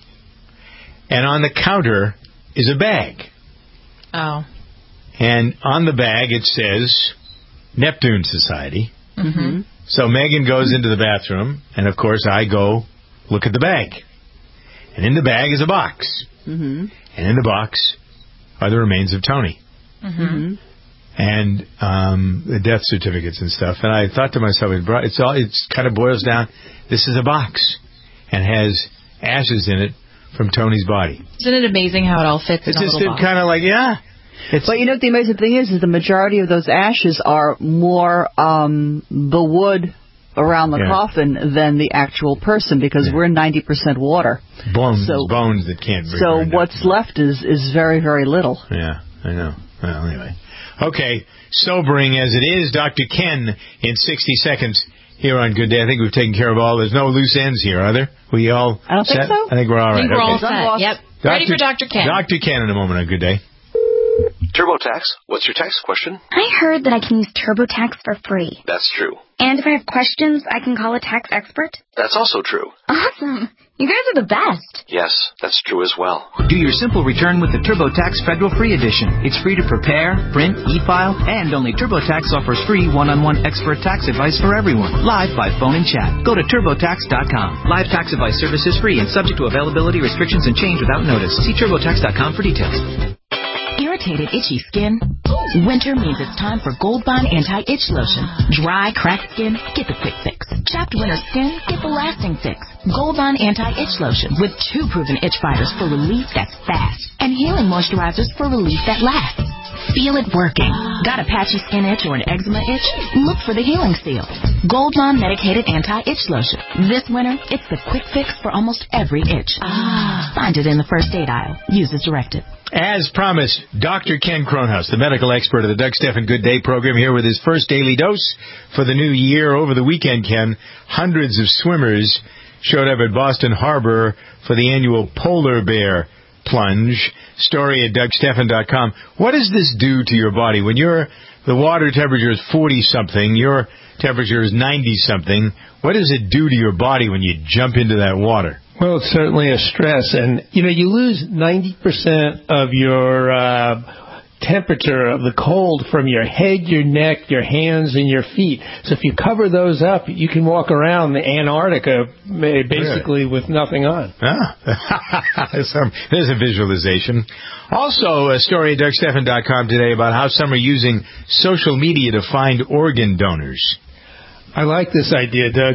and on the counter is a bag. Oh. And on the bag it says Neptune Society. Mm-hmm. So Megan goes into the bathroom, and of course I go look at the bag. And in the bag is a box. Mm-hmm. And in the box are the remains of Tony. Mm-hmm. And um, the death certificates and stuff. And I thought to myself, it brought, it's all, it's kind of boils down, this is a box. And has ashes in it from Tony's body. Isn't it amazing how it all fits it's in a just little box? kind of like, yeah. It's, but you know what the amazing thing is, is the majority of those ashes are more um, the wood around the yeah. coffin than the actual person, because yeah. we're ninety percent water. Bones, so, bones that can't be So what's up. left is, is very, very little. Yeah, I know. Well, anyway. Okay, sobering as it is, Doctor Ken in sixty seconds here on Good Day. I think we've taken care of all. There's no loose ends here, are there? We all I don't set? think so. I think we're all I think right. we're okay. all set. Yep. Doctor, Ready for Doctor Ken. Doctor Ken in a moment on Good Day. TurboTax, what's your tax question? I heard that I can use TurboTax for free. That's true. And if I have questions, I can call a tax expert? That's also true. Awesome. You guys are the best. Yes, that's true as well. Do your simple return with the TurboTax Federal Free Edition. It's free to prepare, print, e-file, and only TurboTax offers free one-on-one expert tax advice for everyone, live by phone and chat. Go to TurboTax dot com. Live tax advice service is free and subject to availability, restrictions, and change without notice. See TurboTax dot com for details. Irritated, itchy skin? Winter means it's time for Gold Bond Anti-Itch Lotion. Dry, cracked skin? Get the quick fix. Chapped winter skin? Get the lasting fix. Gold Bond Anti-Itch Lotion with two proven itch fighters for relief that's fast and healing moisturizers for relief that lasts. Feel it working. Got a patchy skin itch or an eczema itch? Look for the healing seal. Gold Bond Medicated Anti-Itch Lotion. This winter, it's the quick fix for almost every itch. Ah. Find it in the first aid aisle. Use as directed. As promised, Doctor Ken Kronhaus, the medical expert of the Doug Stephan Good Day program, here with his first daily dose for the new year. Over the weekend, Ken, hundreds of swimmers showed up at Boston Harbor for the annual polar bear plunge. Story at Doug Stephan dot com. What does this do to your body? When you're, the water temperature is forty-something, your temperature is ninety-something, what does it do to your body when you jump into that water? Well, it's certainly a stress. And, you know, you lose ninety percent of your uh, temperature of the cold from your head, your neck, your hands, and your feet. So if you cover those up, you can walk around the Antarctica basically really? with nothing on. Ah. Some, there's a visualization. Also, a story at Doug Stephan dot com today about how some are using social media to find organ donors. I like this idea, Doug.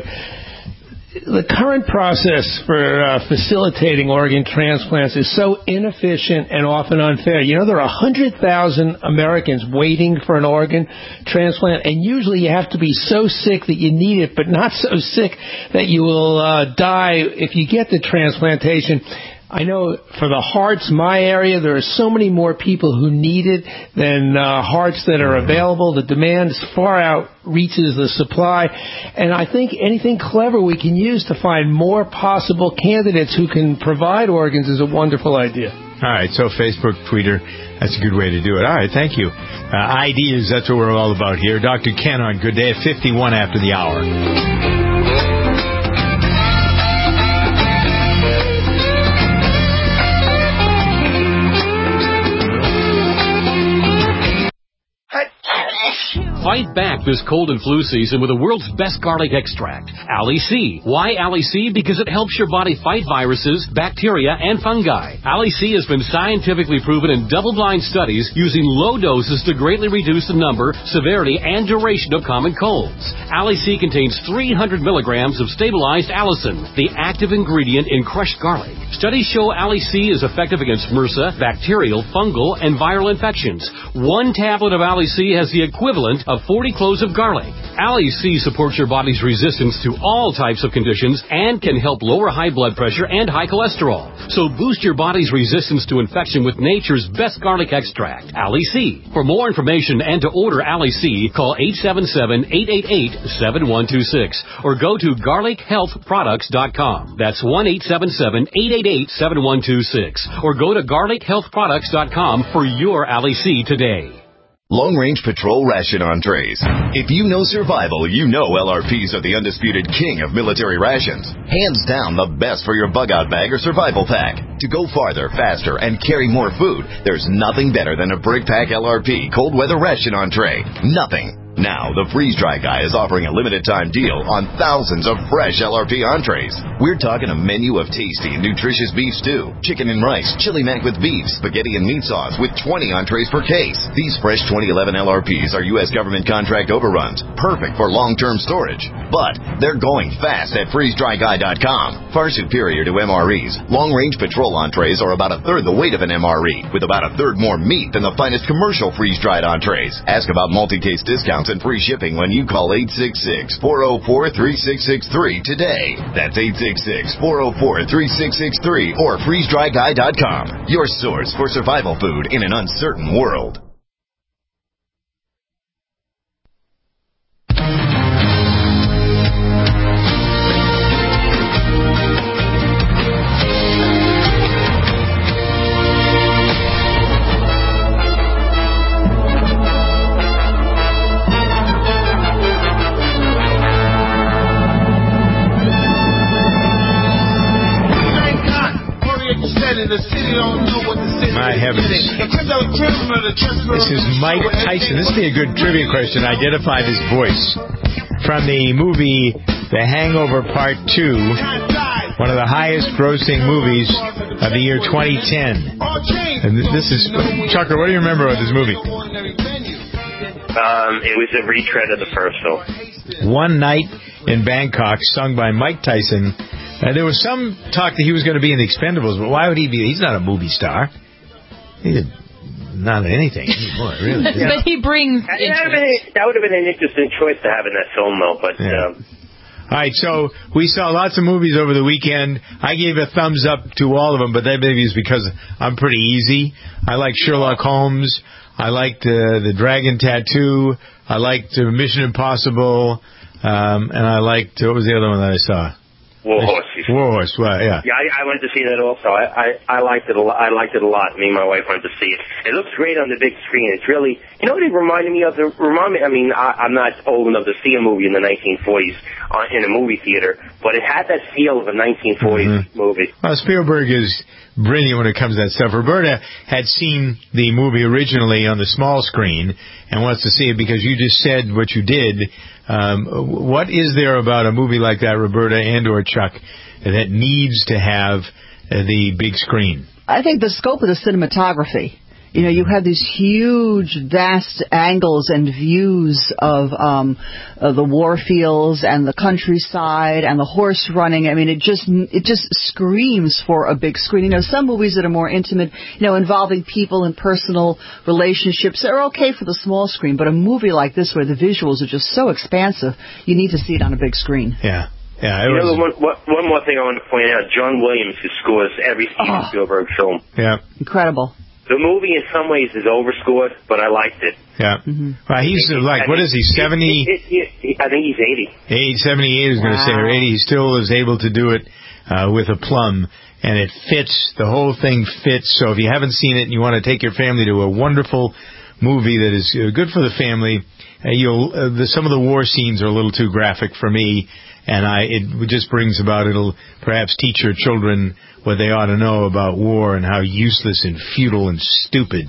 The current process for uh, facilitating organ transplants is so inefficient and often unfair. You know, there are one hundred thousand Americans waiting for an organ transplant, and usually you have to be so sick that you need it, but not so sick that you will uh, die if you get the transplantation. I know for the hearts, my area, there are so many more people who need it than uh, hearts that are available. The demand far outreaches the supply. And I think anything clever we can use to find more possible candidates who can provide organs is a wonderful idea. All right, so Facebook, Twitter, that's a good way to do it. All right, thank you. Uh, ideas, that's what we're all about here. Doctor Ken on Good Day at fifty-one after the hour. Fight back this cold and flu season with the world's best garlic extract, Ali C. Why Ali C? Because it helps your body fight viruses, bacteria, and fungi. Ali C has been scientifically proven in double-blind studies using low doses to greatly reduce the number, severity, and duration of common colds. Ali C contains three hundred milligrams of stabilized allicin, the active ingredient in crushed garlic. Studies show Ali C is effective against MRSA, bacterial, fungal, and viral infections. One tablet of Ali C has the equivalent of forty cloves of garlic. Ali C supports your body's resistance to all types of conditions and can help lower high blood pressure and high cholesterol. So boost your body's resistance to infection with nature's best garlic extract, Ali C. For more information and to order Ali C, call eight seven seven, eight eight eight, seven one two six or go to garlic health products dot com. That's one eight seven seven, eight eight eight, seven one two six or go to garlic health products dot com for your Ali C today. Long Range Patrol Ration Entrees. If you know survival, you know L R Ps are the undisputed king of military rations. Hands down the best for your bug-out bag or survival pack. To go farther, faster, and carry more food, there's nothing better than a Brick Pack L R P Cold Weather Ration Entree. Nothing. Now, the Freeze Dry Guy is offering a limited-time deal on thousands of fresh L R P entrees. We're talking a menu of tasty and nutritious beef stew, chicken and rice, chili mac with beef, spaghetti and meat sauce with twenty entrees per case. These fresh twenty eleven L R Ps are U S government contract overruns, perfect for long-term storage. But they're going fast at freeze dry guy dot com. Far superior to M R Es, long-range patrol entrees are about a third the weight of an M R E, with about a third more meat than the finest commercial freeze-dried entrees. Ask about multi-case discounts and free shipping when you call eight six six, four oh four, three six six three today. That's eight six six, four oh four, three six six three or freeze dry guy dot com. Your source for survival food in an uncertain world. My heavens. This is Mike Tyson. This would be a good trivia question. Identify this voice. From the movie The Hangover Part two, one of the highest grossing movies of the year twenty ten. And this is, Chucker, what do you remember of this movie? Um, it was a retread of the first film. One Night in Bangkok, sung by Mike Tyson. Uh, there was some talk that he was going to be in the Expendables, but why would he be? He's not a movie star. He's not anything anymore, really. But he brings that, that would have been an interesting choice to have in that film, though. But yeah. um, all right, so we saw lots of movies over the weekend. I gave a thumbs up to all of them, but that maybe is because I'm pretty easy. I like Sherlock Holmes. I liked uh, The Dragon Tattoo. I liked uh, Mission Impossible. Um, and I liked, what was the other one that I saw? War Horse. War Horse, well, yeah. Yeah, I, I went to see that also. I, I, I liked it a lot. I liked it a lot. Me and my wife went to see it. It looks great on the big screen. It's really, you know what it reminded me of? It reminded me, I mean, I, I'm not old enough to see a movie in the nineteen forties on, in a movie theater, but it had that feel of a nineteen forties mm-hmm. movie. Well, Spielberg is brilliant when it comes to that stuff. Roberta had seen the movie originally on the small screen and wants to see it because you just said what you did. Um, what is there about a movie like that, Roberta and or Chuck, that needs to have uh, the big screen? I think the scope of the cinematography. You know, you have these huge, vast angles and views of um, uh, the war fields and the countryside and the horse running. I mean, it just it just screams for a big screen. You know, some movies that are more intimate, you know, involving people and personal relationships are okay for the small screen. But a movie like this where the visuals are just so expansive, you need to see it on a big screen. Yeah. Yeah, it you was... know, one, one more thing I want to point out. John Williams, who scores every Steven oh. Spielberg film. Yeah. Incredible. The movie, in some ways, is overscored, but I liked it. Yeah. Mm-hmm. Well, he's uh, like, what is he, seventy? It, it, it, I think he's eighty. Age seventy-eight, I was wow. going to say, or eighty. He still is able to do it uh, with a plum, and it fits. The whole thing fits. So if you haven't seen it and you want to take your family to a wonderful movie that is uh, good for the family, uh, you'll uh, the, some of the war scenes are a little too graphic for me, and I it just brings about, it'll perhaps teach your children what they ought to know about war and how useless and futile and stupid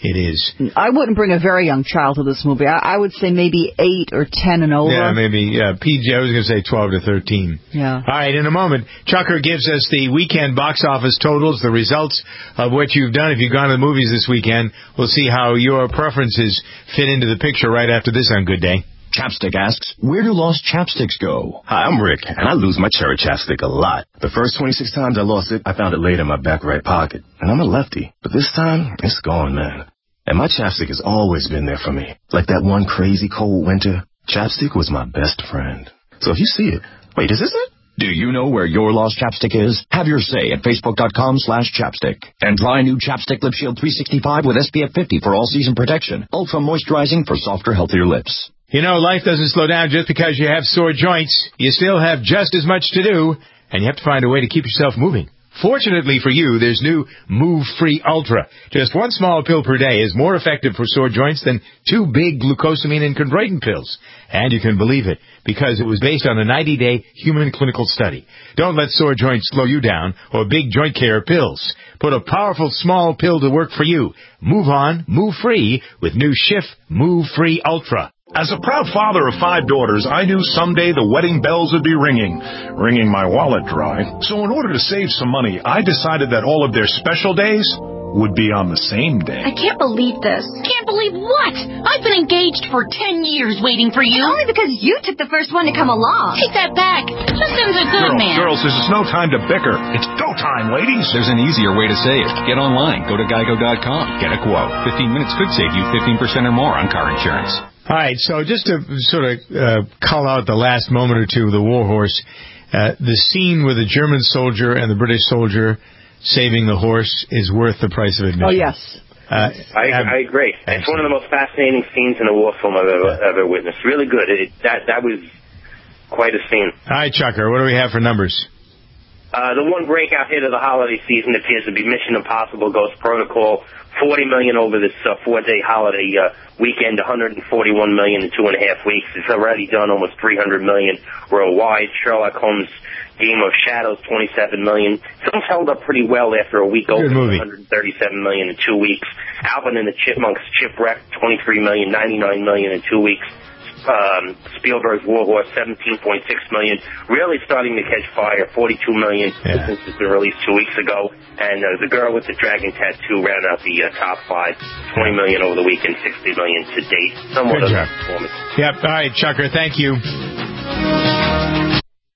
it is. I wouldn't bring a very young child to this movie. I, I would say maybe eight or ten and over. Yeah, maybe uh, P G. I was going to say twelve to thirteen. Yeah. All right, in a moment, Chucker gives us the weekend box office totals, the results of what you've done. If you've gone to the movies this weekend, we'll see how your preferences fit into the picture right after this on Good Day. Chapstick asks, where do lost chapsticks go? Hi, I'm Rick, and I lose my cherry chapstick a lot. The first twenty-six times I lost it, I found it laid in my back right pocket. And I'm a lefty, but this time, it's gone, man. And my chapstick has always been there for me. Like that one crazy cold winter, chapstick was my best friend. So if you see it, wait, is this it? Do you know where your lost chapstick is? Have your say at facebook.com slash chapstick. And try new Chapstick Lip Shield three sixty-five with S P F fifty for all-season protection. Ultra moisturizing for softer, healthier lips. You know, life doesn't slow down just because you have sore joints. You still have just as much to do, and you have to find a way to keep yourself moving. Fortunately for you, there's new Move Free Ultra. Just one small pill per day is more effective for sore joints than two big glucosamine and chondroitin pills. And you can believe it, because it was based on a ninety-day human clinical study. Don't let sore joints slow you down or big joint care pills. Put a powerful small pill to work for you. Move on, move free with new Schiff Move Free Ultra. As a proud father of five daughters, I knew someday the wedding bells would be ringing, wringing my wallet dry. So in order to save some money, I decided that all of their special days would be on the same day. I can't believe this. Can't believe what? I've been engaged for ten years waiting for you. Only because you took the first one to come along. Take that back. Justin's a good girls, man. Girls, this is no time to bicker. It's go time, ladies. There's an easier way to save. Get online. Go to geico dot com. Get a quote. fifteen minutes could save you fifteen percent or more on car insurance. All right, so just to sort of uh, call out the last moment or two of the War Horse, uh, the scene with the German soldier and the British soldier saving the horse is worth the price of admission. Oh, yes. Uh, I, I agree. It's one of the most fascinating scenes in a war film I've ever, ever witnessed. Really good. It, that that was quite a scene. All right, Chucker, what do we have for numbers? Uh, the one breakout hit of the holiday season appears to be Mission Impossible Ghost Protocol. forty million dollars over this uh, four-day holiday uh, weekend, one hundred forty-one million dollars in two and a half weeks. It's already done almost three hundred million dollars worldwide. Sherlock Holmes Game of Shadows, twenty-seven million dollars. Film's held up pretty well after a week open, one hundred thirty-seven million dollars in two weeks. Alvin and the Chipmunks Shipwreck, twenty-three million dollars, ninety-nine million dollars in two weeks. Um, Spielberg's War Horse, seventeen point six million dollars, really starting to catch fire, forty-two million dollars yeah. since it's been released two weeks ago. And uh, The Girl with the Dragon Tattoo ran out the uh, top five, twenty million dollars over the weekend, sixty million dollars to date. Somewhat Good of job. a performance. Yep. All right, Chucker, thank you.